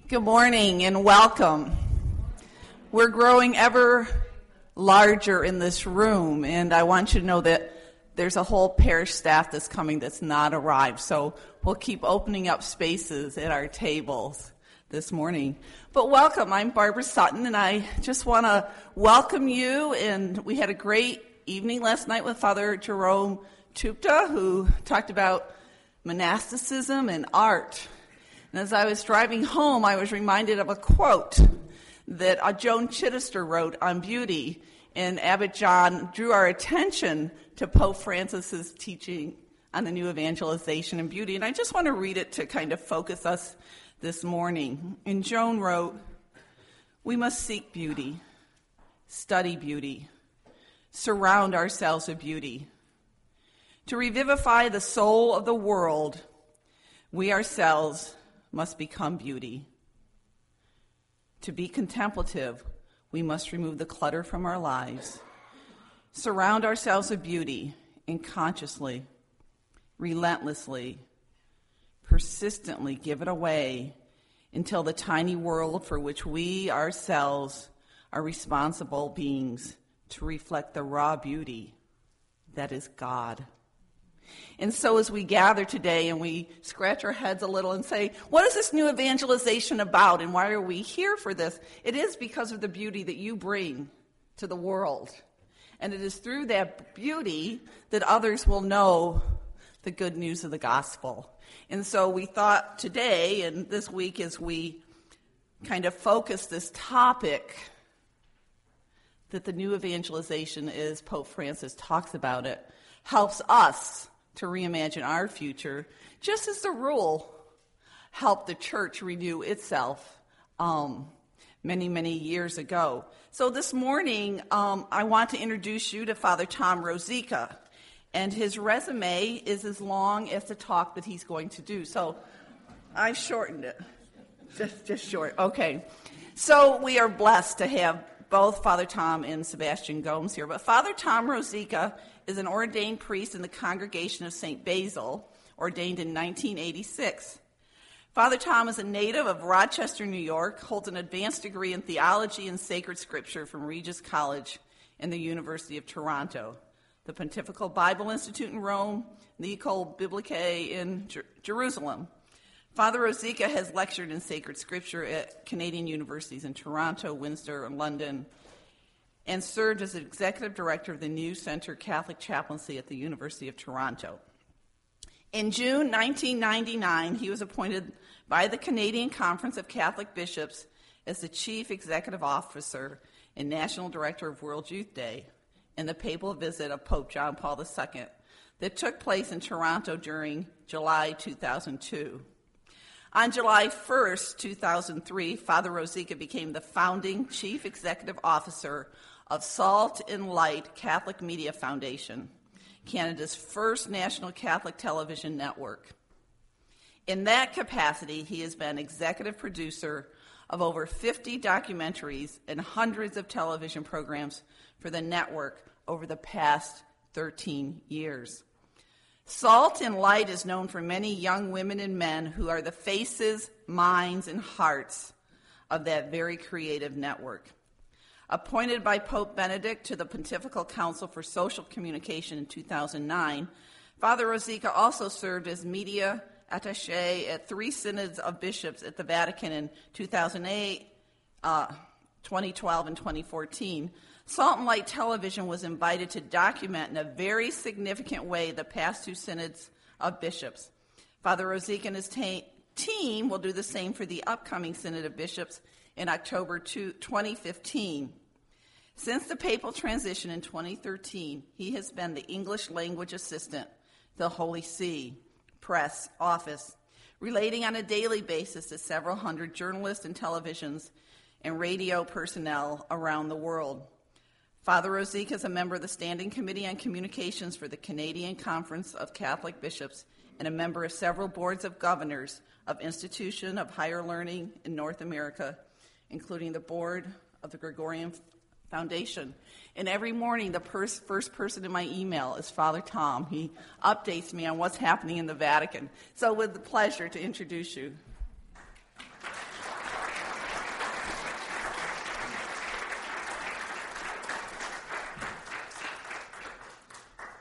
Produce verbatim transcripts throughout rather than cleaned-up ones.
Good morning and welcome. We're growing ever larger in this room, and I want you to know that there's a whole parish staff that's coming that's not arrived, so we'll keep opening up spaces at our tables this morning. But welcome, I'm Barbara Sutton, and I just want to welcome you, and we had a great evening last night with Father Jerome Tupta, who talked about monasticism and art. And as I was driving home, I was reminded of a quote that uh, Joan Chittister wrote on beauty, and Abbot John drew our attention to Pope Francis's teaching on the new evangelization and beauty. And I just want to read it to kind of focus us this morning. And Joan wrote, "We must seek beauty, study beauty, surround ourselves with beauty. To revivify the soul of the world, we ourselves must become beauty. To be contemplative, we must remove the clutter from our lives, surround ourselves with beauty, and consciously, relentlessly, persistently give it away until the tiny world for which we ourselves are responsible beings to reflect the raw beauty that is God." And so as we gather today and we scratch our heads a little and say, what is this new evangelization about and why are we here for this? It is because of the beauty that you bring to the world. And it is through that beauty that others will know the good news of the gospel. And so we thought today and this week as we kind of focus this topic that the new evangelization, as Pope Francis talks about it, helps us to reimagine our future, just as the rule helped the church renew itself um, many, many years ago. So this morning, um, I want to introduce you to Father Tom Rosica, and his resume is as long as the talk that he's going to do. So I shortened it, just, just short. Okay. So we are blessed to have both Father Tom and Sebastian Gomes here. But Father Tom Rosica is an ordained priest in the Congregation of Saint Basil, ordained in nineteen eighty-six. Father Tom is a native of Rochester, New York, holds an advanced degree in theology and sacred scripture from Regis College and the University of Toronto, the Pontifical Bible Institute in Rome, and the École Biblique in Jer- Jerusalem. Father Rosica has lectured in sacred scripture at Canadian universities in Toronto, Windsor, and London, and served as executive director of the New Center Catholic Chaplaincy at the University of Toronto. In June nineteen ninety-nine, he was appointed by the Canadian Conference of Catholic Bishops as the chief executive officer and national director of World Youth Day and the papal visit of Pope John Paul the Second that took place in Toronto during July two thousand two. On July first, two thousand three, Father Rosica became the founding chief executive officer of Salt and Light Catholic Media Foundation, Canada's first national Catholic television network. In that capacity, he has been executive producer of over fifty documentaries and hundreds of television programs for the network over the past thirteen years. Salt and Light is known for many young women and men who are the faces, minds, and hearts of that very creative network. Appointed by Pope Benedict to the Pontifical Council for Social Communication in two thousand nine, Father Rosica also served as media attaché at three synods of bishops at the Vatican in two thousand eight, uh, twenty twelve, and twenty fourteen. Salt and Light Television was invited to document in a very significant way the past two synods of bishops. Father Rosica and his ta- team will do the same for the upcoming Synod of Bishops in October twenty fifteen. Since the papal transition in twenty thirteen, he has been the English language assistant to the Holy See Press Office, relating on a daily basis to several hundred journalists and televisions and radio personnel around the world. Father Rosica is a member of the Standing Committee on Communications for the Canadian Conference of Catholic Bishops and a member of several boards of governors of Institution of Higher Learning in North America, including the board of the Gregorian Foundation. And every morning, the pers- first person in my email is Father Tom. He updates me on what's happening in the Vatican. So with the pleasure to introduce you.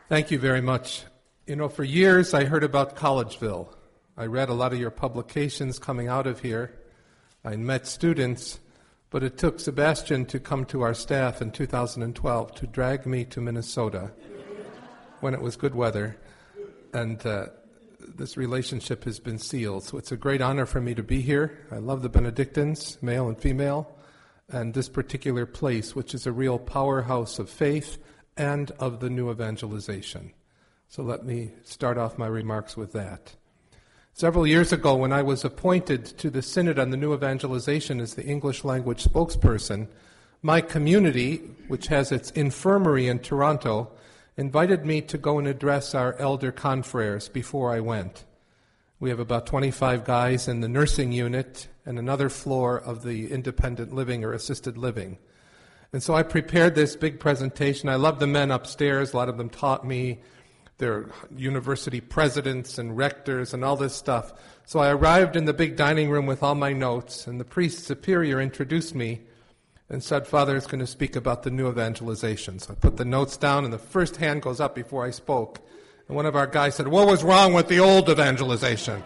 Thank you very much. You know, for years I heard about Collegeville. I read a lot of your publications coming out of here. I met students, but it took Sebastian to come to our staff in two thousand twelve to drag me to Minnesota when it was good weather, and uh, this relationship has been sealed. So it's a great honor for me to be here. I love the Benedictines, male and female, and this particular place, which is a real powerhouse of faith and of the new evangelization. So let me start off my remarks with that. Several years ago, when I was appointed to the Synod on the New Evangelization as the English language spokesperson, my community, which has its infirmary in Toronto, invited me to go and address our elder confreres before I went. We have about twenty-five guys in the nursing unit and another floor of the independent living or assisted living. And so I prepared this big presentation. I love the men upstairs. A lot of them taught me. They're university presidents and rectors and all this stuff. So I arrived in the big dining room with all my notes, and the priest superior introduced me and said, "Father is going to speak about the new evangelization." So I put the notes down, and the first hand goes up before I spoke. And one of our guys said, "What was wrong with the old evangelization?"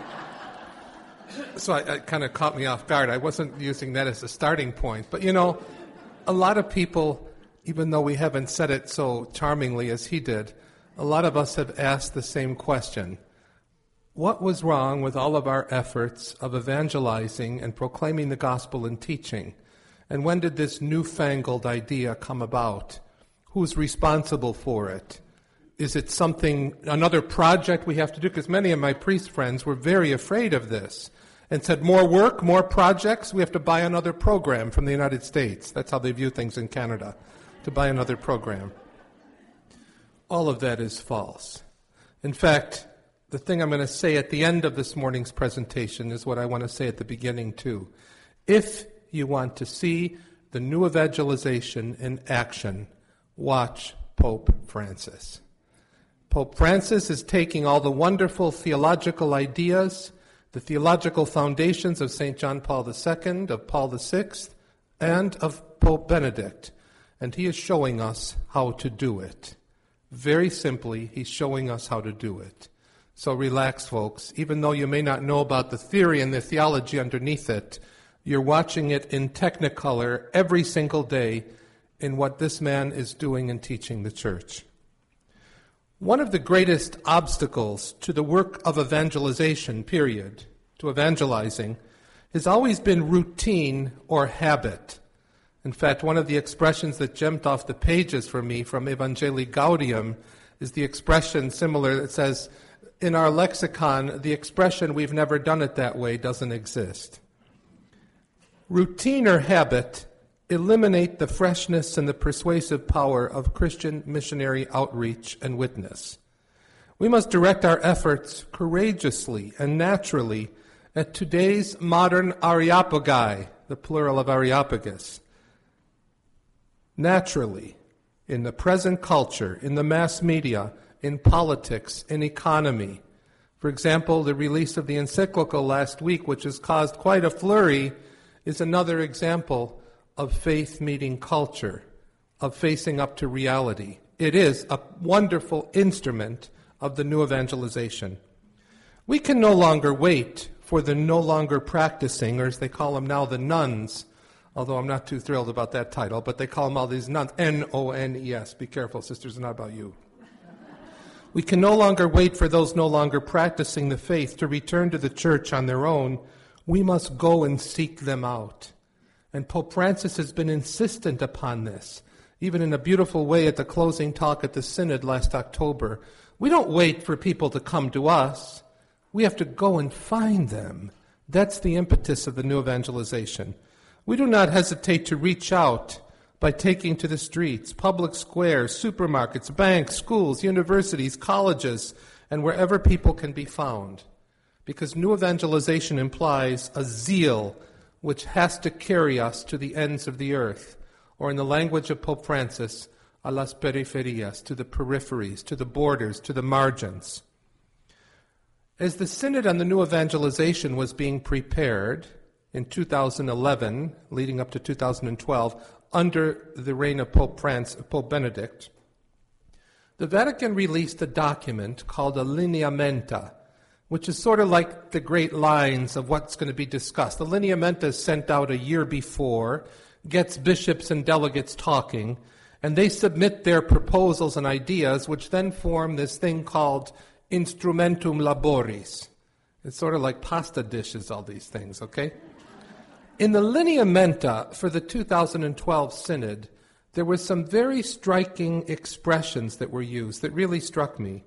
So I, it kind of caught me off guard. I wasn't using that as a starting point. But, you know, a lot of people, even though we haven't said it so charmingly as he did, a lot of us have asked the same question. What was wrong with all of our efforts of evangelizing and proclaiming the gospel and teaching? And when did this newfangled idea come about? Who's responsible for it? Is it something, another project we have to do? Because many of my priest friends were very afraid of this and said, more work, more projects, we have to buy another program from the United States. That's how they view things in Canada, to buy another program. All of that is false. In fact, the thing I'm going to say at the end of this morning's presentation is what I want to say at the beginning too. If you want to see the new evangelization in action, watch Pope Francis. Pope Francis is taking all the wonderful theological ideas, the theological foundations of Saint John Paul the Second, of Paul the Sixth, and of Pope Benedict, and he is showing us how to do it. Very simply, he's showing us how to do it. So relax, folks. Even though you may not know about the theory and the theology underneath it, you're watching it in technicolor every single day in what this man is doing and teaching the church. One of the greatest obstacles to the work of evangelization, period, to evangelizing, has always been routine or habit. In fact, one of the expressions that jumped off the pages for me from Evangelii Gaudium is the expression similar that says, in our lexicon, the expression "we've never done it that way" doesn't exist. Routine or habit eliminate the freshness and the persuasive power of Christian missionary outreach and witness. We must direct our efforts courageously and naturally at today's modern Areopagi, the plural of Areopagus. Naturally, in the present culture, in the mass media, in politics, in economy. For example, the release of the encyclical last week, which has caused quite a flurry, is another example of faith meeting culture, of facing up to reality. It is a wonderful instrument of the new evangelization. We can no longer wait for the no longer practicing, or as they call them now, the nuns, although I'm not too thrilled about that title, but they call them all these nuns, N O N E S. Be careful, sisters, it's not about you. We can no longer wait for those no longer practicing the faith to return to the church on their own. We must go and seek them out. And Pope Francis has been insistent upon this, even in a beautiful way at the closing talk at the Synod last October. We don't wait for people to come to us. We have to go and find them. That's the impetus of the new evangelization. We do not hesitate to reach out by taking to the streets, public squares, supermarkets, banks, schools, universities, colleges, and wherever people can be found. Because new evangelization implies a zeal which has to carry us to the ends of the earth, or in the language of Pope Francis, a las periferias, to the peripheries, to the borders, to the margins. As the Synod on the new evangelization was being prepared in two thousand eleven, leading up to two thousand twelve, under the reign of Pope, France, Pope Benedict, the Vatican released a document called a lineamenta, which is sort of like the great lines of what's going to be discussed. The lineamenta is sent out a year before, gets bishops and delegates talking, and they submit their proposals and ideas, which then form this thing called instrumentum laboris. It's sort of like pasta dishes, all these things, okay? In the lineamenta for the two thousand twelve Synod, there were some very striking expressions that were used that really struck me.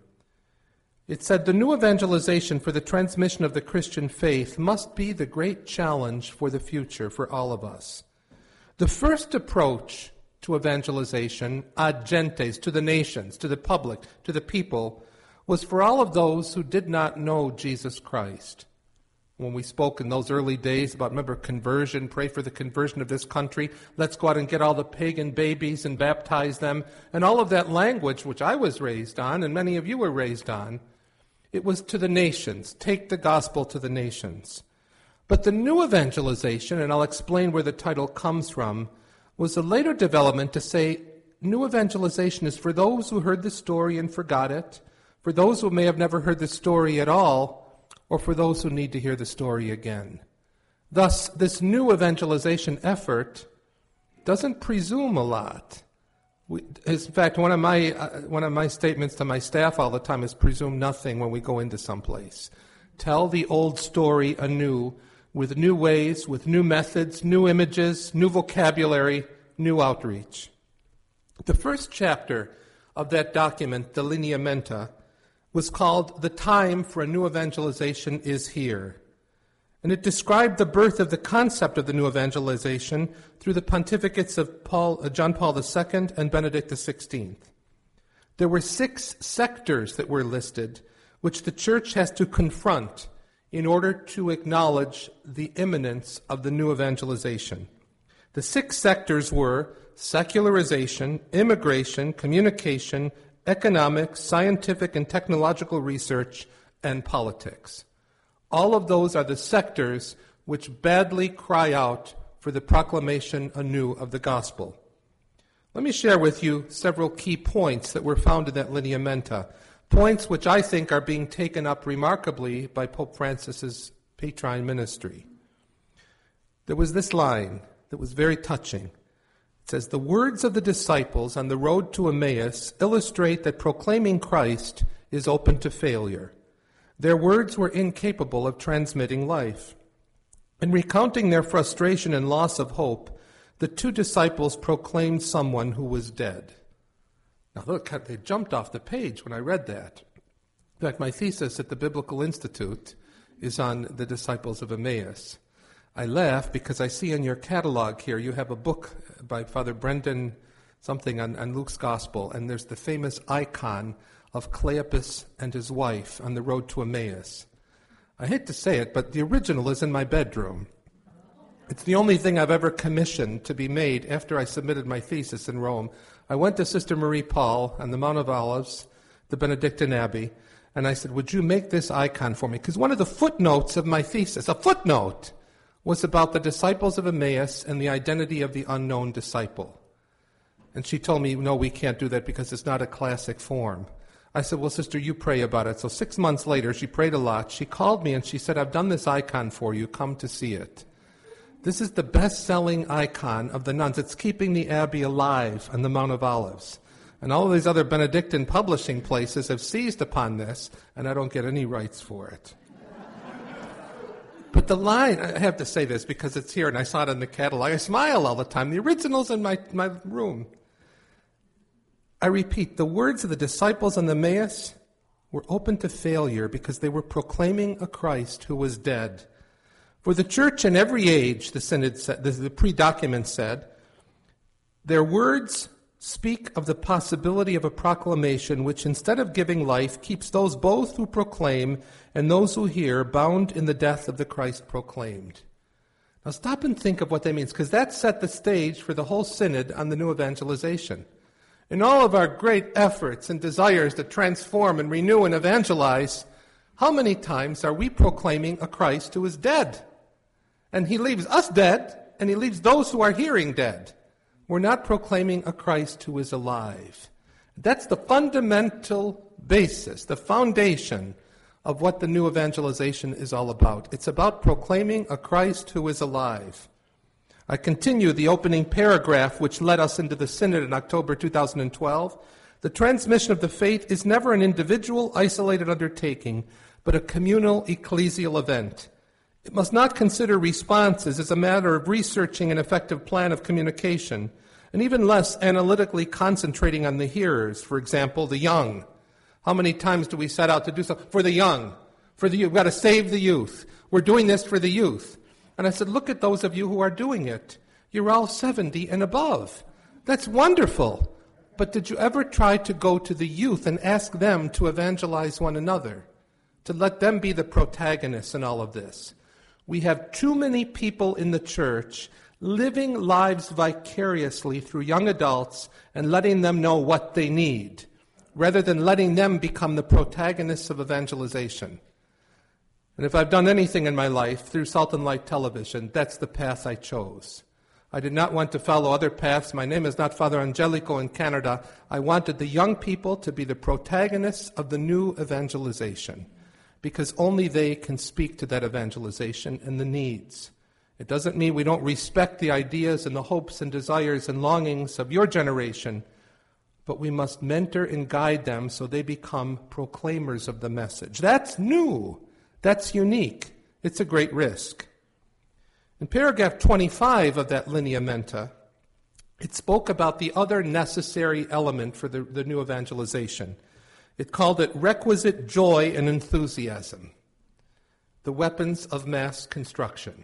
It said, the new evangelization for the transmission of the Christian faith must be the great challenge for the future for all of us. The first approach to evangelization, ad gentes, to the nations, to the public, to the people, was for all of those who did not know Jesus Christ. When we spoke in those early days about, remember, conversion, pray for the conversion of this country, let's go out and get all the pagan babies and baptize them, and all of that language which I was raised on, and many of you were raised on, it was to the nations, take the gospel to the nations. But the new evangelization, and I'll explain where the title comes from, was a later development to say new evangelization is for those who heard the story and forgot it, for those who may have never heard the story at all, or for those who need to hear the story again. Thus, this new evangelization effort doesn't presume a lot. We, in fact, one of my uh, one of my statements to my staff all the time is presume nothing when we go into someplace. Tell the old story anew, with new ways, with new methods, new images, new vocabulary, new outreach. The first chapter of that document, the Lineamenta, was called The Time for a New Evangelization is Here. And it described the birth of the concept of the new evangelization through the pontificates of Paul, uh, John Paul the Second and Benedict the Sixteenth. There were six sectors that were listed, which the Church has to confront in order to acknowledge the imminence of the new evangelization. The six sectors were secularization, immigration, communication, economics, scientific and technological research, and politics. All of those are the sectors which badly cry out for the proclamation anew of the gospel. Let me share with you several key points that were found in that lineamenta, points which I think are being taken up remarkably by Pope Francis's Petrine ministry. There was this line that was very touching. It says, the words of the disciples on the road to Emmaus illustrate that proclaiming Christ is open to failure. Their words were incapable of transmitting life. In recounting their frustration and loss of hope, the two disciples proclaimed someone who was dead. Now look, they jumped off the page when I read that. In fact, my thesis at the Biblical Institute is on the disciples of Emmaus. I laugh because I see in your catalog here you have a book by Father Brendan something on, on Luke's Gospel, and there's the famous icon of Cleopas and his wife on the road to Emmaus. I hate to say it, but the original is in my bedroom. It's the only thing I've ever commissioned to be made after I submitted my thesis in Rome. I went to Sister Marie Paul on the Mount of Olives, the Benedictine Abbey, and I said, would you make this icon for me? Because one of the footnotes of my thesis, a footnote, was about the disciples of Emmaus and the identity of the unknown disciple. And she told me, no, we can't do that because it's not a classic form. I said, well, sister, you pray about it. So six months later, she prayed a lot. She called me and she said, I've done this icon for you. Come to see it. This is the best-selling icon of the nuns. It's keeping the Abbey alive on the Mount of Olives. And all of these other Benedictine publishing places have seized upon this, and I don't get any rights for it. But the line, I have to say this because it's here and I saw it in the catalog. I smile all the time. The original's in my, my room. I repeat, the words of the disciples on the Emmaus were open to failure because they were proclaiming a Christ who was dead. For the church in every age, the synod said, the, the pre-document said, their words speak of the possibility of a proclamation which, instead of giving life, keeps those both who proclaim and those who hear bound in the death of the Christ proclaimed. Now stop and think of what that means, because that set the stage for the whole synod on the new evangelization. In all of our great efforts and desires to transform and renew and evangelize, how many times are we proclaiming a Christ who is dead? And he leaves us dead, and he leaves those who are hearing dead. We're not proclaiming a Christ who is alive. That's the fundamental basis, the foundation of what the new evangelization is all about. It's about proclaiming a Christ who is alive. I continue the opening paragraph which led us into the Synod in October two thousand twelve. The transmission of the faith is never an individual, isolated undertaking, but a communal ecclesial event. It must not consider responses as a matter of researching an effective plan of communication, and even less analytically concentrating on the hearers, for example, the young. How many times do we set out to do something? For the young, for the youth. We've got to save the youth. We're doing this for the youth. And I said, look at those of you who are doing it. You're all seventy and above. That's wonderful. But did you ever try to go to the youth and ask them to evangelize one another? To let them be the protagonists in all of this? We have too many people in the church living lives vicariously through young adults and letting them know what they need, rather than letting them become the protagonists of evangelization. And if I've done anything in my life through Salt and Light Television, that's the path I chose. I did not want to follow other paths. My name is not Father Angelico in Canada. I wanted the young people to be the protagonists of the new evangelization, because only they can speak to that evangelization and the needs. It doesn't mean we don't respect the ideas and the hopes and desires and longings of your generation, but we must mentor and guide them so they become proclaimers of the message. That's new. That's unique. It's a great risk. In paragraph twenty-five of that Lineamenta, it spoke about the other necessary element for the, the new evangelization. It called it requisite joy and enthusiasm, the weapons of mass construction.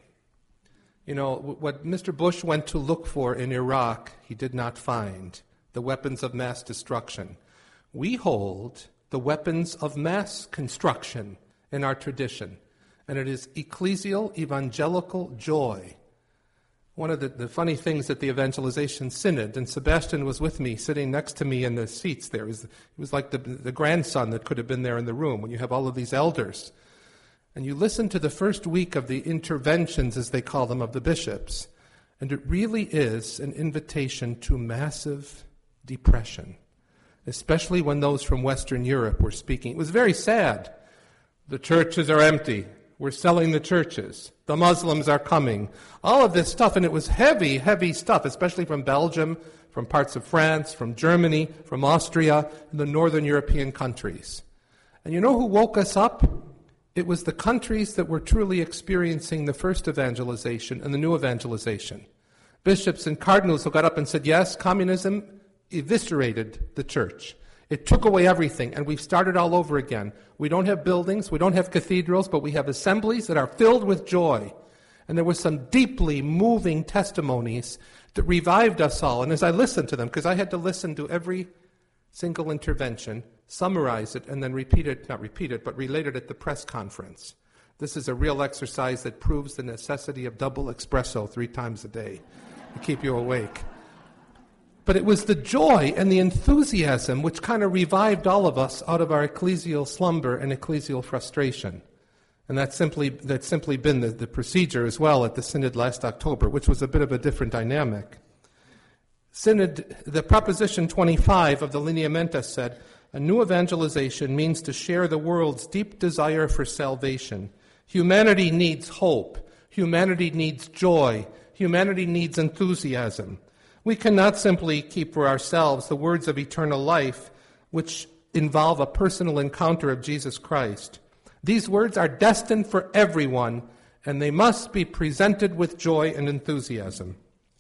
You know, what Mister Bush went to look for in Iraq, he did not find, the weapons of mass destruction. We hold the weapons of mass construction in our tradition, and it is ecclesial evangelical joy. One of the, the funny things at the Evangelization Synod, and Sebastian was with me, sitting next to me in the seats there. He was, he was like the, the grandson that could have been there in the room when you have all of these elders. And you listen to the first week of the interventions, as they call them, of the bishops, and it really is an invitation to massive depression, especially when those from Western Europe were speaking. It was very sad. The churches are empty. We're selling the churches. The Muslims are coming. All of this stuff, and it was heavy, heavy stuff, especially from Belgium, from parts of France, from Germany, from Austria, and the northern European countries. And you know who woke us up? It was the countries that were truly experiencing the first evangelization and the new evangelization. Bishops and cardinals who got up and said, yes, communism eviscerated the church. It took away everything, and we've started all over again. We don't have buildings, we don't have cathedrals, but we have assemblies that are filled with joy. And there were some deeply moving testimonies that revived us all. And as I listened to them, because I had to listen to every single intervention, summarize it, and then repeat it, not repeat it, but relate it at the press conference. This is a real exercise that proves the necessity of double espresso three times a day to keep you awake. But it was the joy and the enthusiasm which kind of revived all of us out of our ecclesial slumber and ecclesial frustration. And that's simply, that's simply been the, the procedure as well at the Synod last October, which was a bit of a different dynamic. Synod, the Proposition twenty-five of the Lineamenta said, a new evangelization means to share the world's deep desire for salvation. Humanity needs hope. Humanity needs joy. Humanity needs enthusiasm. We cannot simply keep for ourselves the words of eternal life, which involve a personal encounter of Jesus Christ. These words are destined for everyone, and they must be presented with joy and enthusiasm.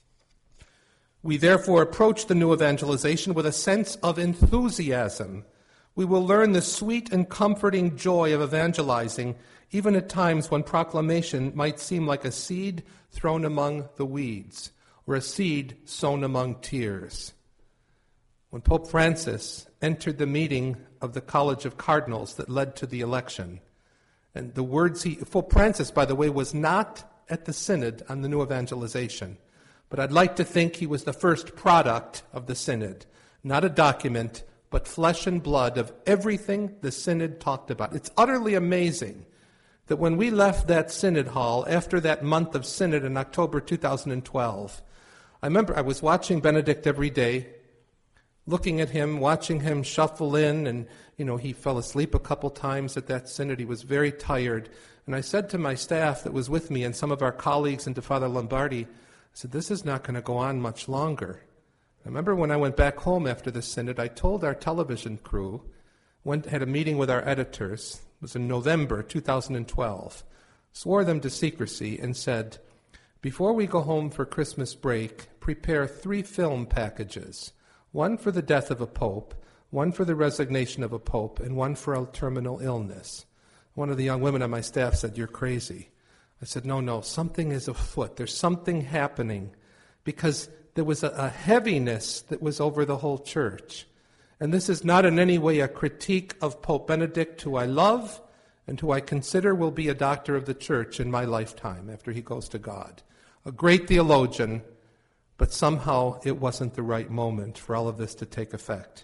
We therefore approach the new evangelization with a sense of enthusiasm. We will learn the sweet and comforting joy of evangelizing, even at times when proclamation might seem like a seed thrown among the weeds, or a seed sown among tears. When Pope Francis entered the meeting of the College of Cardinals that led to the election, and the words he, Pope Francis, by the way, was not at the Synod on the new evangelization, but I'd like to think he was the first product of the Synod, not a document, but flesh and blood of everything the Synod talked about. It's utterly amazing that when we left that Synod hall after that month of Synod in October two thousand twelve, I remember I was watching Benedict every day. looking at him, watching him shuffle in, and, you know, he fell asleep a couple times at that synod. He was very tired. And I said to my staff that was with me and some of our colleagues and to Father Lombardi, I said, this is not going to go on much longer. I remember when I went back home after the synod, I told our television crew, went had a meeting with our editors, it was in November two thousand twelve, swore them to secrecy and said, before we go home for Christmas break, prepare three film packages, one for the death of a pope, one for the resignation of a pope, and one for a terminal illness. One of the young women on my staff said, you're crazy. I said, no, no, something is afoot. There's something happening, because there was a, a heaviness that was over the whole church. And this is not in any way a critique of Pope Benedict, who I love and who I consider will be a doctor of the church in my lifetime after he goes to God. A great theologian, but somehow it wasn't the right moment for all of this to take effect.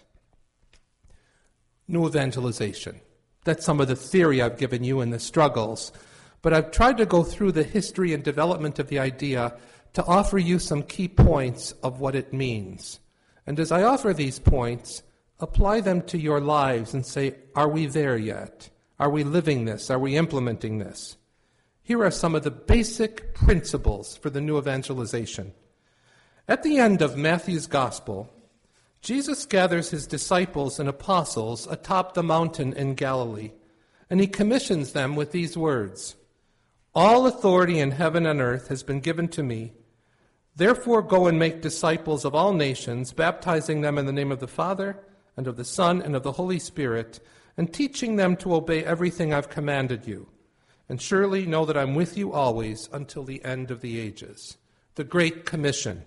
New evangelization. That's some of the theory I've given you and the struggles. But I've tried to go through the history and development of the idea to offer you some key points of what it means. And as I offer these points, apply them to your lives and say, are we there yet? Are we living this? Are we implementing this? Here are some of the basic principles for the new evangelization. At the end of Matthew's Gospel, Jesus gathers his disciples and apostles atop the mountain in Galilee, and he commissions them with these words, all authority in heaven and earth has been given to me. Therefore go and make disciples of all nations, baptizing them in the name of the Father, and of the Son, and of the Holy Spirit, and teaching them to obey everything I've commanded you. And surely know that I'm with you always until the end of the ages. The Great Commission.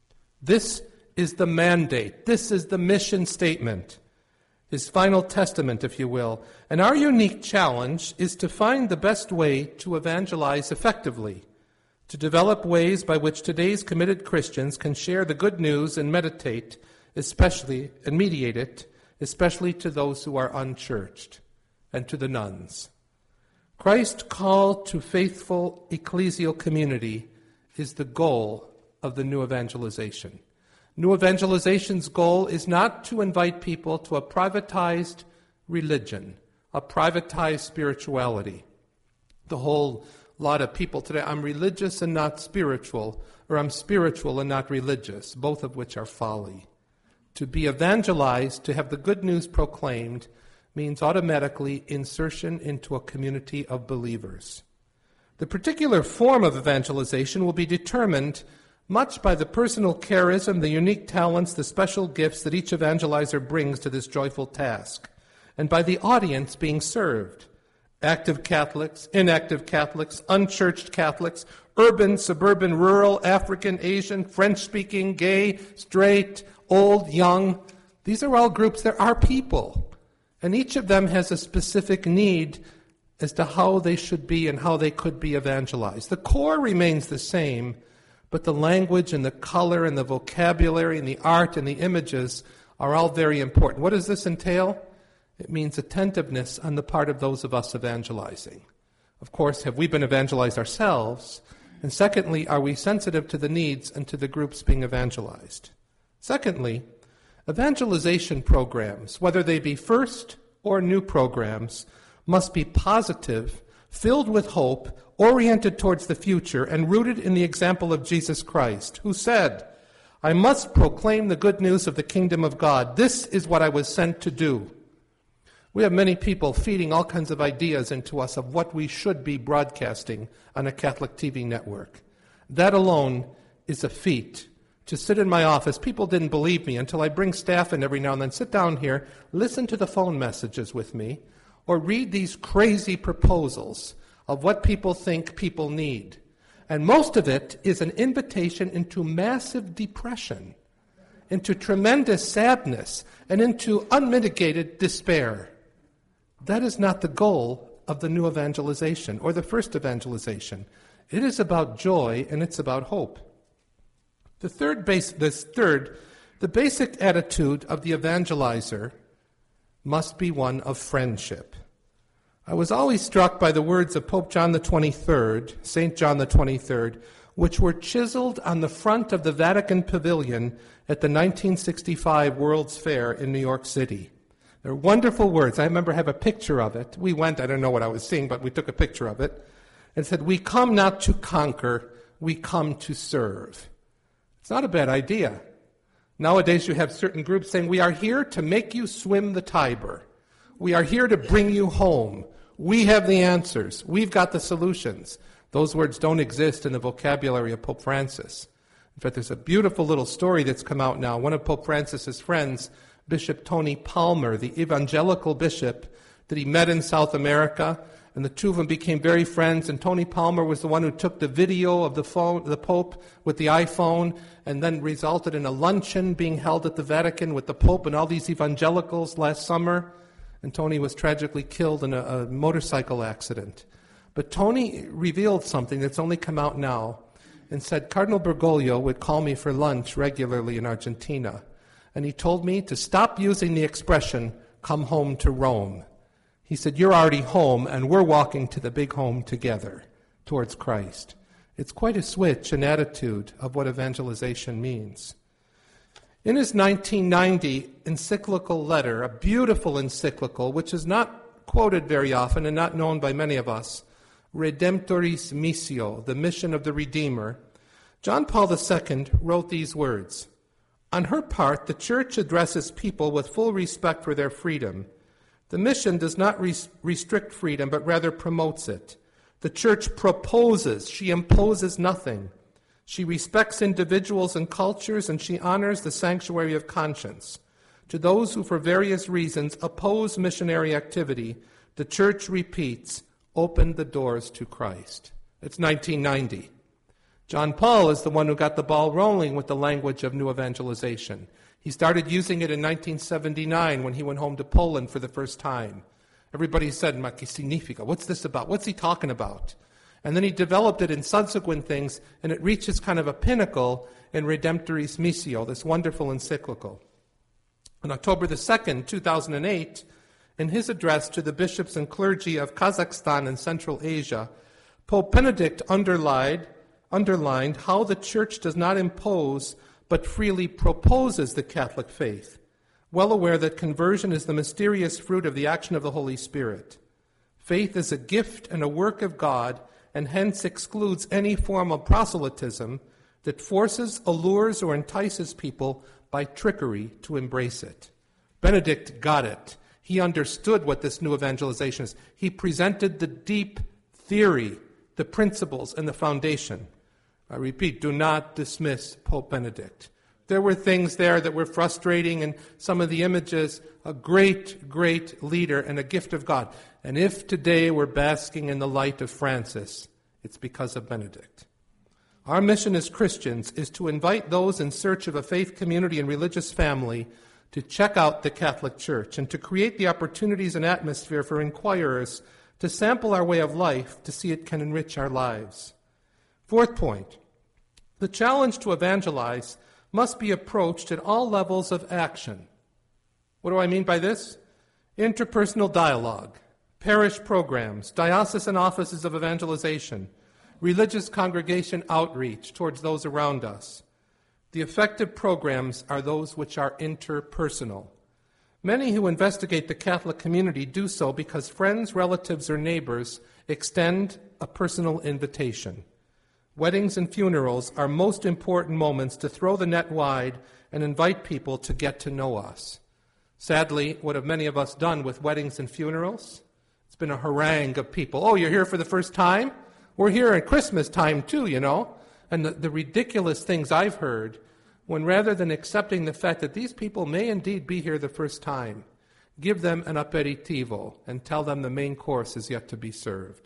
This is the mandate. This is the mission statement. His final testament, if you will. And our unique challenge is to find the best way to evangelize effectively, to develop ways by which today's committed Christians can share the good news and meditate, especially, and mediate it, especially to those who are unchurched and to the nuns. Christ's call to faithful ecclesial community is the goal of the new evangelization. New evangelization's goal is not to invite people to a privatized religion, a privatized spirituality. The whole lot of people today, I'm religious and not spiritual, or I'm spiritual and not religious, both of which are folly. To be evangelized, to have the good news proclaimed, means automatically insertion into a community of believers. The particular form of evangelization will be determined much by the personal charism, the unique talents, the special gifts that each evangelizer brings to this joyful task, and by the audience being served. Active Catholics, inactive Catholics, unchurched Catholics, urban, suburban, rural, African, Asian, French-speaking, gay, straight, old, young. These are all groups. There are people, and each of them has a specific need as to how they should be and how they could be evangelized. The core remains the same, but the language and the color and the vocabulary and the art and the images are all very important. What does this entail? It means attentiveness on the part of those of us evangelizing. Of course, have we been evangelized ourselves? And secondly, are we sensitive to the needs and to the groups being evangelized? Secondly, evangelization programs, whether they be first or new programs, must be positive, filled with hope, oriented towards the future, and rooted in the example of Jesus Christ, who said, I must proclaim the good news of the kingdom of God. This is what I was sent to do. We have many people feeding all kinds of ideas into us of what we should be broadcasting on a Catholic T V network. That alone is a feat. To sit in my office, people didn't believe me until I bring staff in every now and then. Sit down here, listen to the phone messages with me, or read these crazy proposals of what people think people need. And most of it is an invitation into massive depression, into tremendous sadness, and into unmitigated despair. That is not the goal of the new evangelization or the first evangelization. It is about joy and it's about hope. The third base, this third, the basic attitude of the evangelizer must be one of friendship. I was always struck by the words of Pope John the twenty-third, Saint John the twenty-third, which were chiseled on the front of the Vatican Pavilion at the nineteen sixty-five World's Fair in New York City. They're wonderful words. I remember I have a picture of it. We went, I don't know what I was seeing, but we took a picture of it. It said, "We come not to conquer, we come to serve." It's not a bad idea. Nowadays you have certain groups saying, "We are here to make you swim the Tiber. We are here to bring you home. We have the answers. We've got the solutions." Those words don't exist in the vocabulary of Pope Francis. In fact, there's a beautiful little story that's come out now. One of Pope Francis's friends, Bishop Tony Palmer, the evangelical bishop that he met in South America, and the two of them became very friends, and Tony Palmer was the one who took the video of the phone, the Pope with the iPhone, and then resulted in a luncheon being held at the Vatican with the Pope and all these evangelicals last summer. And Tony was tragically killed in a, a motorcycle accident. But Tony revealed something that's only come out now and said Cardinal Bergoglio would call me for lunch regularly in Argentina. And he told me to stop using the expression, "come home to Rome." He said, "You're already home, and we're walking to the big home together towards Christ." It's quite a switch in attitude of what evangelization means. In his nineteen ninety encyclical letter, a beautiful encyclical, which is not quoted very often and not known by many of us, Redemptoris Missio, the mission of the Redeemer, John Paul the Second wrote these words: "On her part, the Church addresses people with full respect for their freedom. The mission does not res- restrict freedom, but rather promotes it. The Church proposes, she imposes nothing. She respects individuals and cultures, and she honors the sanctuary of conscience. To those who for various reasons oppose missionary activity, the Church repeats, open the doors to Christ." It's nineteen ninety. John Paul is the one who got the ball rolling with the language of new evangelization. He started using it in nineteen seventy-nine when he went home to Poland for the first time. Everybody said, "Ma che significa? What's this about? What's he talking about?" And then he developed it in subsequent things, and it reaches kind of a pinnacle in Redemptoris Missio, this wonderful encyclical. On October the second, two thousand eight, in his address to the bishops and clergy of Kazakhstan and Central Asia, Pope Benedict underlined, underlined how the Church does not impose but freely proposes the Catholic faith, well aware that conversion is the mysterious fruit of the action of the Holy Spirit. Faith is a gift and a work of God, and hence excludes any form of proselytism that forces, allures, or entices people by trickery to embrace it. Benedict got it. He understood what this new evangelization is. He presented the deep theory, the principles, and the foundation. I repeat, do not dismiss Pope Benedict. There were things there that were frustrating, and some of the images, a great, great leader and a gift of God. And if today we're basking in the light of Francis, it's because of Benedict. Our mission as Christians is to invite those in search of a faith community and religious family to check out the Catholic Church and to create the opportunities and atmosphere for inquirers to sample our way of life to see it can enrich our lives. Fourth point, the challenge to evangelize must be approached at all levels of action. What do I mean by this? Interpersonal dialogue, parish programs, diocesan offices of evangelization, religious congregation outreach towards those around us. The effective programs are those which are interpersonal. Many who investigate the Catholic community do so because friends, relatives, or neighbors extend a personal invitation. Weddings and funerals are most important moments to throw the net wide and invite people to get to know us. Sadly, what have many of us done with weddings and funerals? It's been a harangue of people. Oh, you're here for the first time? We're here at Christmas time too, you know. And the, the ridiculous things I've heard, when rather than accepting the fact that these people may indeed be here the first time, give them an aperitivo and tell them the main course is yet to be served.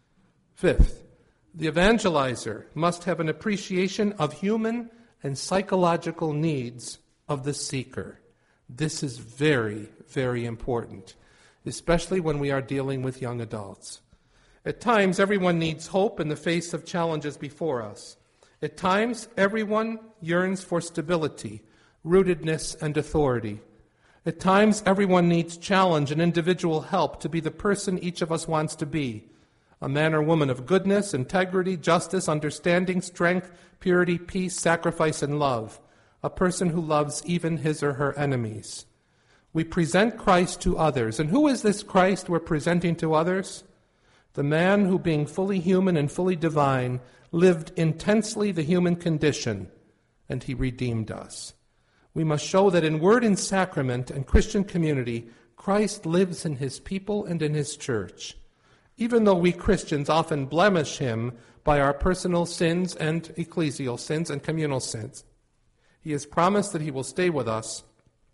Fifth, the evangelizer must have an appreciation of human and psychological needs of the seeker. This is very, very important, especially when we are dealing with young adults. At times, everyone needs hope in the face of challenges before us. At times, everyone yearns for stability, rootedness, and authority. At times, everyone needs challenge and individual help to be the person each of us wants to be, a man or woman of goodness, integrity, justice, understanding, strength, purity, peace, sacrifice, and love, a person who loves even his or her enemies. We present Christ to others. And who is this Christ we're presenting to others? The man who, being fully human and fully divine, lived intensely the human condition, and he redeemed us. We must show that in word and sacrament and Christian community, Christ lives in his people and in his church, even though we Christians often blemish him by our personal sins and ecclesial sins and communal sins. He has promised that he will stay with us,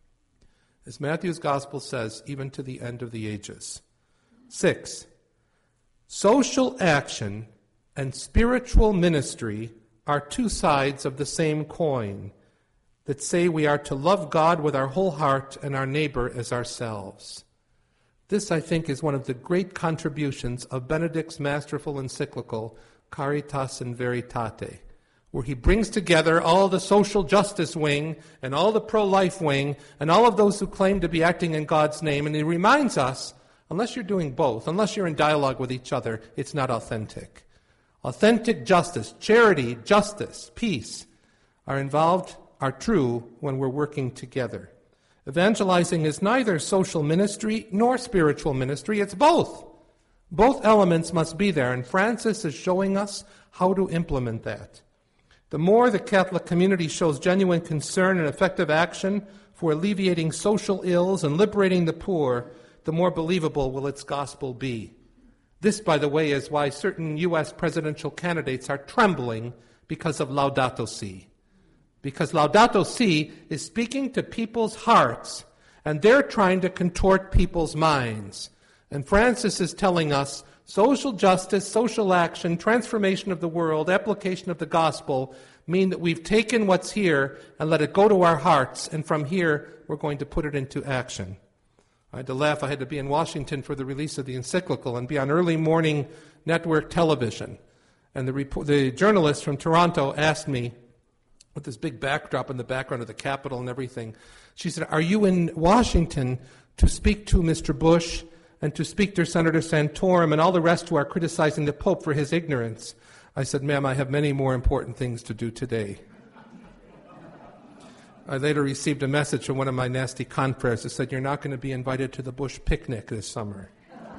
as Matthew's gospel says, even to the end of the ages. Six, social action and spiritual ministry are two sides of the same coin that say we are to love God with our whole heart and our neighbor as ourselves. This, I think, is one of the great contributions of Benedict's masterful encyclical, Caritas in Veritate, where he brings together all the social justice wing and all the pro-life wing and all of those who claim to be acting in God's name, and he reminds us, unless you're doing both, unless you're in dialogue with each other, it's not authentic. Authentic justice, charity, justice, peace are involved, are true when we're working together. Evangelizing is neither social ministry nor spiritual ministry, it's both. Both elements must be there, and Francis is showing us how to implement that. The more the Catholic community shows genuine concern and effective action for alleviating social ills and liberating the poor, the more believable will its gospel be. This, by the way, is why certain U S presidential candidates are trembling because of Laudato Si. Because Laudato Si is speaking to people's hearts, and they're trying to contort people's minds. And Francis is telling us social justice, social action, transformation of the world, application of the gospel mean that we've taken what's here and let it go to our hearts, and from here we're going to put it into action. I had to laugh. I had to be in Washington for the release of the encyclical and be on early morning network television. And the, report, the journalist from Toronto asked me, with this big backdrop in the background of the Capitol and everything, she said, "Are you in Washington to speak to Mister Bush and to speak to Senator Santorum and all the rest who are criticizing the Pope for his ignorance?" I said, "Ma'am, I have many more important things to do today." I later received a message from one of my nasty confreres that said, "You're not going to be invited to the Bush picnic this summer."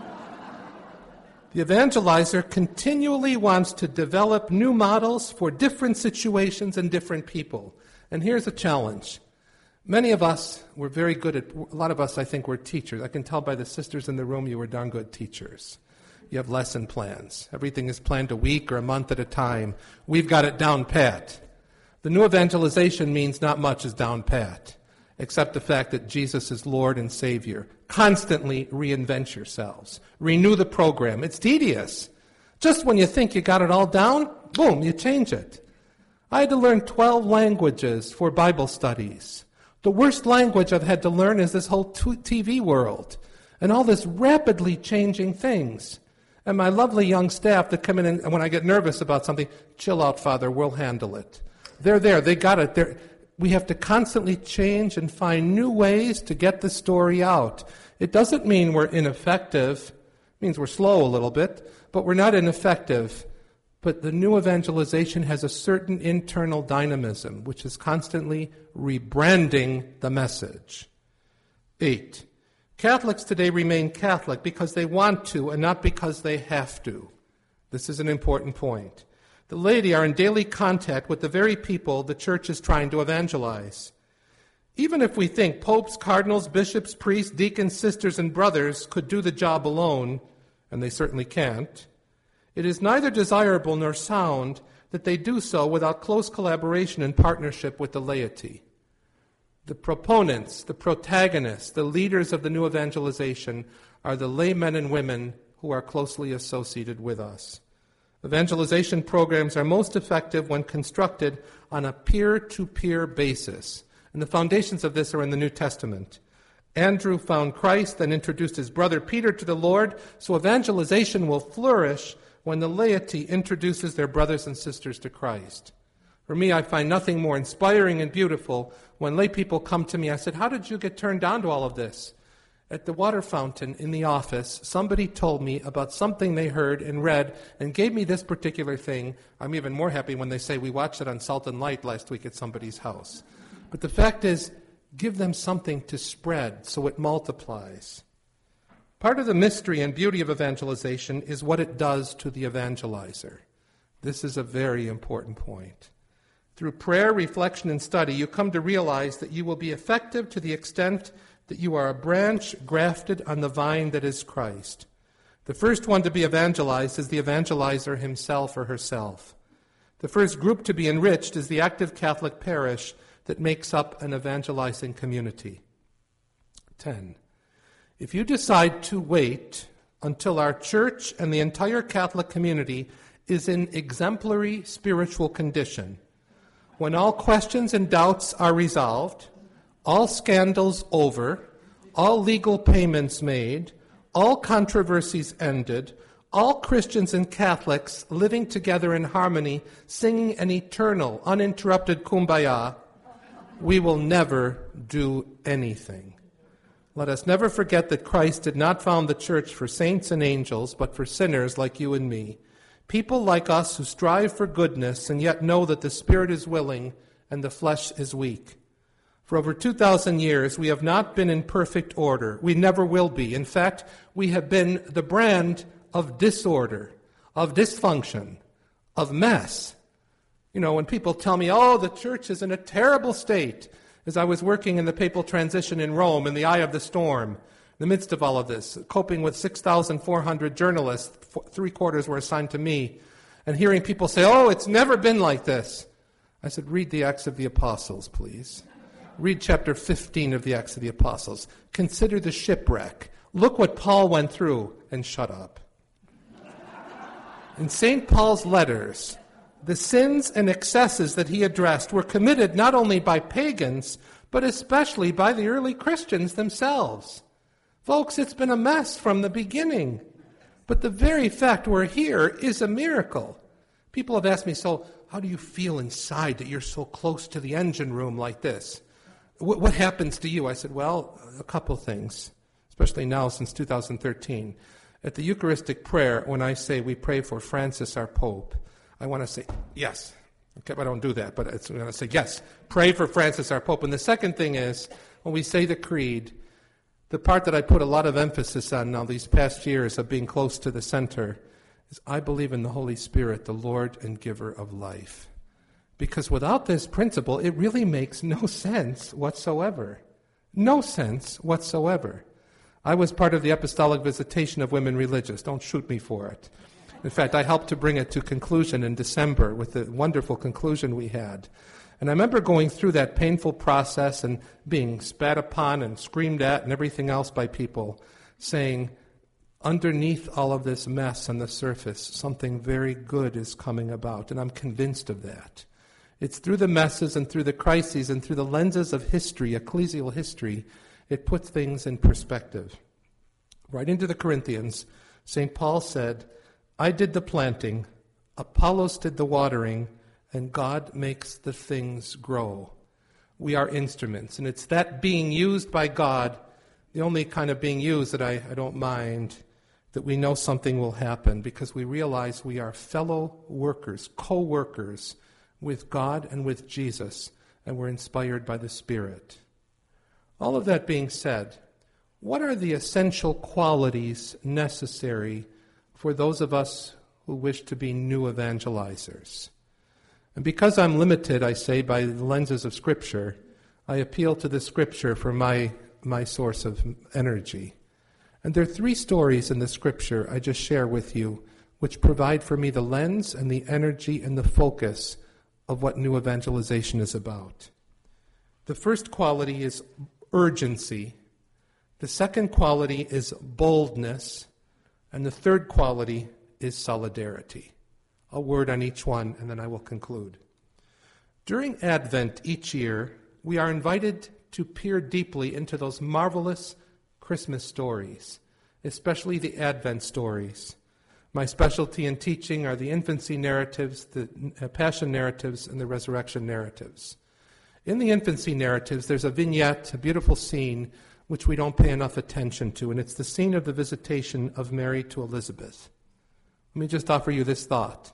The evangelizer continually wants to develop new models for different situations and different people. And here's a challenge. Many of us were very good at, a lot of us I think were teachers. I can tell by the sisters in the room you were darn good teachers. You have lesson plans. Everything is planned a week or a month at a time. We've got it down pat. The new evangelization means not much is down pat, except the fact that Jesus is Lord and Savior. Constantly reinvent yourselves. Renew the program. It's tedious. Just when you think you got it all down, boom, you change it. I had to learn twelve languages for Bible studies. The worst language I've had to learn is this whole T V world and all this rapidly changing things. And my lovely young staff that come in and when I get nervous about something, chill out, Father, we'll handle it. They're there. They got it. They're, we have to constantly change and find new ways to get the story out. It doesn't mean we're ineffective. It means we're slow a little bit, but we're not ineffective. But the new evangelization has a certain internal dynamism, which is constantly rebranding the message. Eight, Catholics today remain Catholic because they want to and not because they have to. This is an important point. The laity are in daily contact with the very people the church is trying to evangelize. Even if we think popes, cardinals, bishops, priests, deacons, sisters, and brothers could do the job alone, and they certainly can't, it is neither desirable nor sound that they do so without close collaboration and partnership with the laity. The proponents, the protagonists, the leaders of the new evangelization are the laymen and women who are closely associated with us. Evangelization programs are most effective when constructed on a peer-to-peer basis. And the foundations of this are in the New Testament. Andrew found Christ and introduced his brother Peter to the Lord, so evangelization will flourish when the laity introduces their brothers and sisters to Christ. For me, I find nothing more inspiring and beautiful when lay people come to me. I said, "How did you get turned on to all of this?" At the water fountain in the office, somebody told me about something they heard and read and gave me this particular thing. I'm even more happy when they say we watched it on Salt and Light last week at somebody's house. But the fact is, give them something to spread so it multiplies. Part of the mystery and beauty of evangelization is what it does to the evangelizer. This is a very important point. Through prayer, reflection, and study, you come to realize that you will be effective to the extent that you are a branch grafted on the vine that is Christ. The first one to be evangelized is the evangelizer himself or herself. The first group to be enriched is the active Catholic parish that makes up an evangelizing community. ten. If you decide to wait until our church and the entire Catholic community is in exemplary spiritual condition, when all questions and doubts are resolved, all scandals over, all legal payments made, all controversies ended, all Christians and Catholics living together in harmony, singing an eternal, uninterrupted kumbaya, we will never do anything. Let us never forget that Christ did not found the church for saints and angels, but for sinners like you and me. People like us who strive for goodness and yet know that the spirit is willing and the flesh is weak. For over two thousand years, we have not been in perfect order. We never will be. In fact, we have been the brand of disorder, of dysfunction, of mess. You know, when people tell me, oh, the church is in a terrible state, as I was working in the papal transition in Rome in the eye of the storm, in the midst of all of this, coping with six thousand four hundred journalists, three quarters were assigned to me, and hearing people say, oh, it's never been like this. I said, read the Acts of the Apostles, please. Read chapter fifteen of the Acts of the Apostles. Consider the shipwreck. Look what Paul went through, and shut up. In Saint Paul's letters, the sins and excesses that he addressed were committed not only by pagans, but especially by the early Christians themselves. Folks, it's been a mess from the beginning. But the very fact we're here is a miracle. People have asked me, so how do you feel inside that you're so close to the engine room like this? What, what happens to you? I said, well, a couple things, especially now since two thousand thirteen. At the Eucharistic prayer, when I say we pray for Francis, our Pope, I want to say, yes. Okay, I don't do that, but it's, I'm going to say, yes, pray for Francis, our Pope. And the second thing is, when we say the creed, the part that I put a lot of emphasis on now these past years of being close to the center is I believe in the Holy Spirit, the Lord and giver of life. Because without this principle, it really makes no sense whatsoever. No sense whatsoever. I was part of the Apostolic Visitation of Women Religious. Don't shoot me for it. In fact, I helped to bring it to conclusion in December with the wonderful conclusion we had. And I remember going through that painful process and being spat upon and screamed at and everything else by people, saying, underneath all of this mess on the surface, something very good is coming about, and I'm convinced of that. It's through the messes and through the crises and through the lenses of history, ecclesial history, it puts things in perspective. Right into the Corinthians, Saint Paul said, I did the planting, Apollos did the watering, and God makes the things grow. We are instruments, and it's that being used by God, the only kind of being used that I, I don't mind, that we know something will happen because we realize we are fellow workers, co-workers with God and with Jesus, and we're inspired by the Spirit. All of that being said, what are the essential qualities necessary for those of us who wish to be new evangelizers? And because I'm limited, I say, by the lenses of Scripture, I appeal to the Scripture for my, my source of energy. And there are three stories in the Scripture I just share with you which provide for me the lens and the energy and the focus of what new evangelization is about. The first quality is urgency. The second quality is boldness. And the third quality is solidarity. A word on each one, and then I will conclude. During Advent each year, we are invited to peer deeply into those marvelous Christmas stories, especially the Advent stories. My specialty in teaching are the infancy narratives, the passion narratives, and the resurrection narratives. In the infancy narratives, there's a vignette, a beautiful scene, which we don't pay enough attention to, and it's the scene of the visitation of Mary to Elizabeth. Let me just offer you this thought.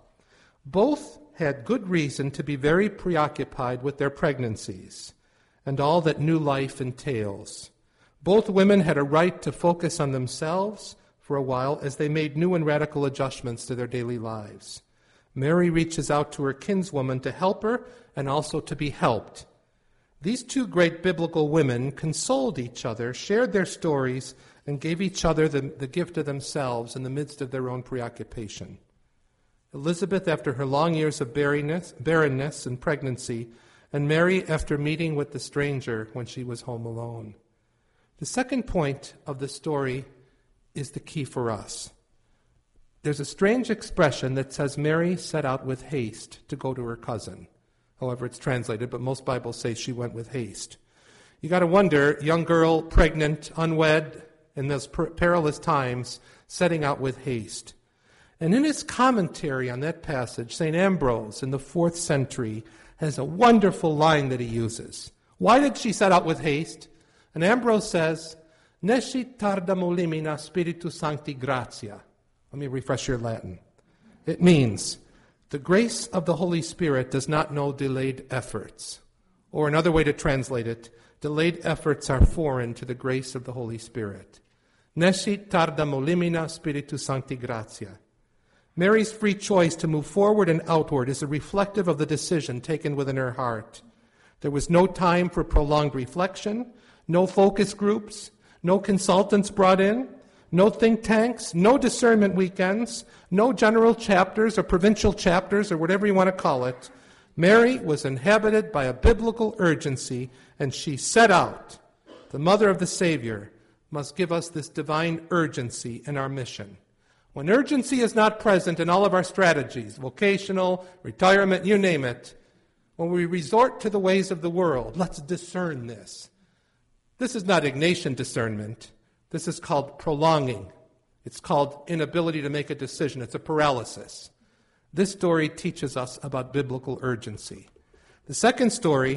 Both had good reason to be very preoccupied with their pregnancies and all that new life entails. Both women had a right to focus on themselves for a while as they made new and radical adjustments to their daily lives. Mary reaches out to her kinswoman to help her and also to be helped. These two great biblical women consoled each other, shared their stories, and gave each other the, the gift of themselves in the midst of their own preoccupation. Elizabeth, after her long years of barrenness, barrenness and pregnancy, and Mary, after meeting with the stranger when she was home alone. The second point of the story is the key for us. There's a strange expression that says Mary set out with haste to go to her cousin. However it's translated, but most Bibles say she went with haste. You got to wonder, young girl, pregnant, unwed, in those per- perilous times, setting out with haste. And in his commentary on that passage, Saint Ambrose in the fourth century has a wonderful line that he uses. Why did she set out with haste? And Ambrose says, Nescit tardam olimina Spiritus Sancti gratia. Let me refresh your Latin. It means, the grace of the Holy Spirit does not know delayed efforts. Or another way to translate it, delayed efforts are foreign to the grace of the Holy Spirit. Nescit tardam olimina Spiritus Sancti gratia. Mary's free choice to move forward and outward is a reflective of the decision taken within her heart. There was no time for prolonged reflection, no focus groups, no consultants brought in, no think tanks, no discernment weekends, no general chapters or provincial chapters or whatever you want to call it. Mary was inhabited by a biblical urgency, and she set out. The mother of the Savior must give us this divine urgency in our mission. When urgency is not present in all of our strategies, vocational, retirement, you name it, when we resort to the ways of the world, let's discern this. This is not Ignatian discernment. This is called prolonging. It's called inability to make a decision. It's a paralysis. This story teaches us about biblical urgency. The second story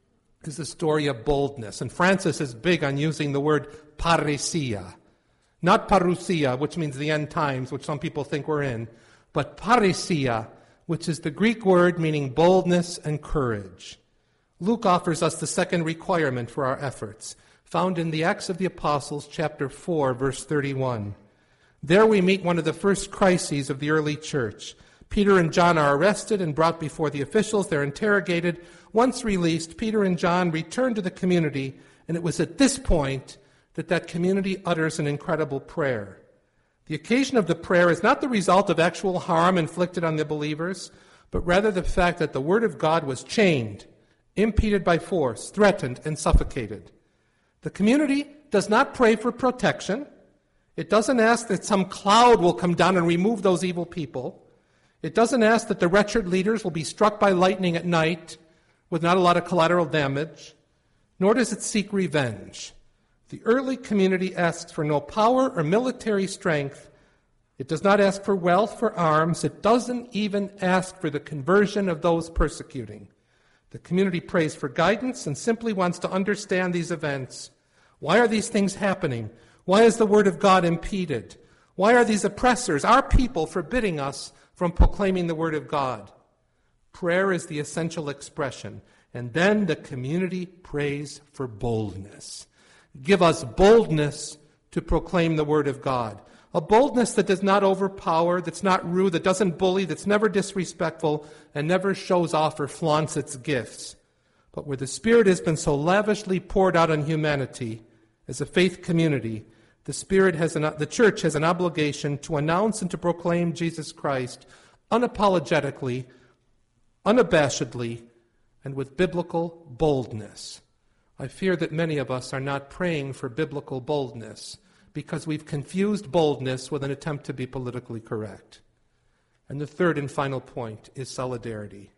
is the story of boldness. And Francis is big on using the word parousia. Not parousia, which means the end times, which some people think we're in, but parousia, which is the Greek word meaning boldness and courage. Luke offers us the second requirement for our efforts, found in the Acts of the Apostles, chapter four, verse thirty-one. There we meet one of the first crises of the early church. Peter and John are arrested and brought before the officials. They're interrogated. Once released, Peter and John return to the community, and it was at this point that that community utters an incredible prayer. The occasion of the prayer is not the result of actual harm inflicted on the believers, but rather the fact that the Word of God was chained, impeded by force, threatened, and suffocated. The community does not pray for protection. It doesn't ask that some cloud will come down and remove those evil people. It doesn't ask that the wretched leaders will be struck by lightning at night with not a lot of collateral damage, nor does it seek revenge. The early community asks for no power or military strength. It does not ask for wealth, for arms. It doesn't even ask for the conversion of those persecuting. The community prays for guidance and simply wants to understand these events. Why are these things happening? Why is the Word of God impeded? Why are these oppressors, our people, forbidding us from proclaiming the Word of God? Prayer is the essential expression. And then the community prays for boldness. Give us boldness to proclaim the Word of God. A boldness that does not overpower, that's not rude, that doesn't bully, that's never disrespectful, and never shows off or flaunts its gifts. But where the Spirit has been so lavishly poured out on humanity, as a faith community, the Spirit has an, the Church has an obligation to announce and to proclaim Jesus Christ unapologetically, unabashedly, and with biblical boldness. I fear that many of us are not praying for biblical boldness because we've confused boldness with an attempt to be politically correct. And the third and final point is solidarity.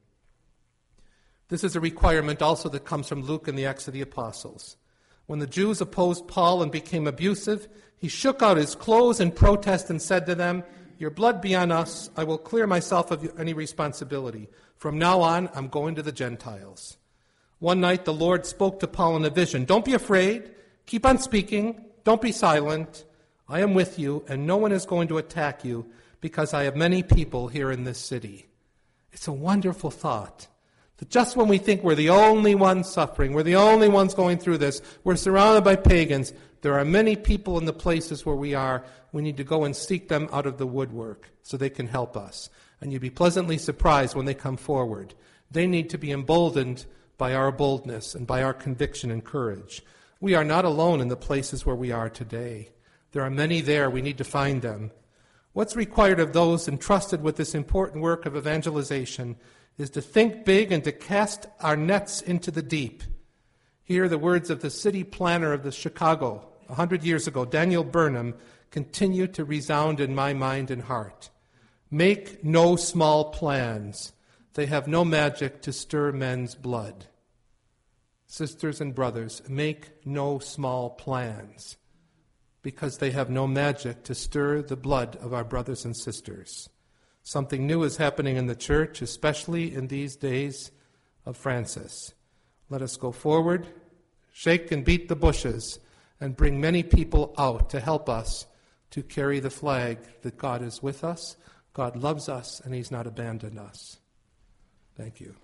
This is a requirement also that comes from Luke in the Acts of the Apostles. When the Jews opposed Paul and became abusive, he shook out his clothes in protest and said to them, "Your blood be on us. I will clear myself of any responsibility. From now on, I'm going to the Gentiles." One night the Lord spoke to Paul in a vision. "Don't be afraid. Keep on speaking. Don't be silent. I am with you, and no one is going to attack you because I have many people here in this city. It's a wonderful thought that just when we think we're the only ones suffering, we're the only ones going through this, we're surrounded by pagans, there are many people in the places where we are. We need to go and seek them out of the woodwork so they can help us. And you'd be pleasantly surprised when they come forward. They need to be emboldened by our boldness and by our conviction and courage. We are not alone in the places where we are today. There are many there. We need to find them. What's required of those entrusted with this important work of evangelization is to think big and to cast our nets into the deep. Here, the words of the city planner of the Chicago a hundred years ago, Daniel Burnham, continue to resound in my mind and heart. Make no small plans. They have no magic to stir men's blood. Sisters and brothers, make no small plans, because they have no magic to stir the blood of our brothers and sisters. Something new is happening in the church, especially in these days of Francis. Let us go forward, shake and beat the bushes, and bring many people out to help us to carry the flag that God is with us, God loves us, and He's not abandoned us. Thank you.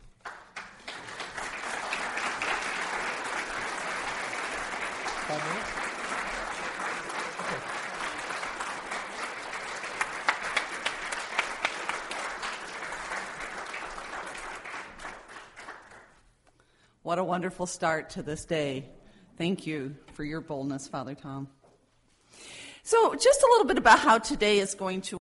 Five minutes? What a wonderful start to this day. Thank you for your boldness, Father Tom. So just a little bit about how today is going to